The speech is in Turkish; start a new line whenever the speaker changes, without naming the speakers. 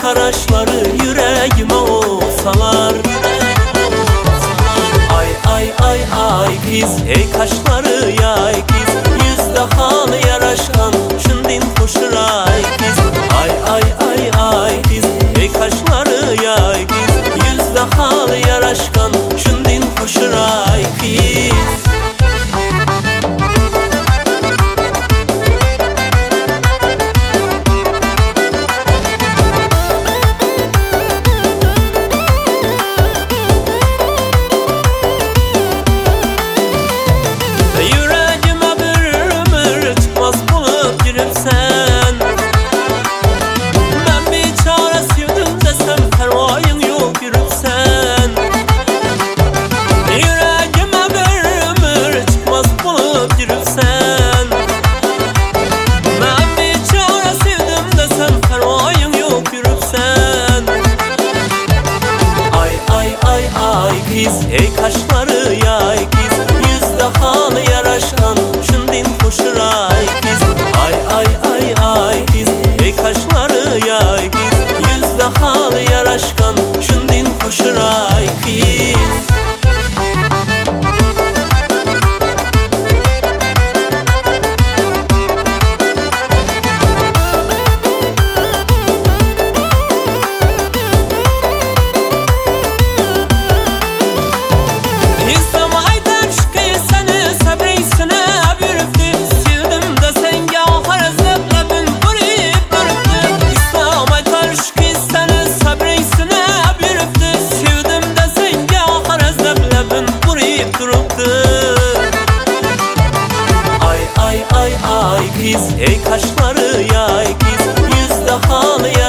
karaşları yüreğime olsalar. Ay ay ay ay kız, ey kaşları yay kız, yüzde halı yaraşkan şundin hoşur ay kız. Ay ay ay ay kız, ey kaşları yay kız, yüzde halı yaraşkan şundin hoşur ay kız. Ey kaşları yay kız, yüzde halı yaraşkan şundin hoşur ay kız. Ay ay ay ay kız, ey kaşları yay kız, yüzde halı yaraşkan şundin hoşur ay kız. Ay ay ay ay kız, ey kaşları yay kız, yüzde halı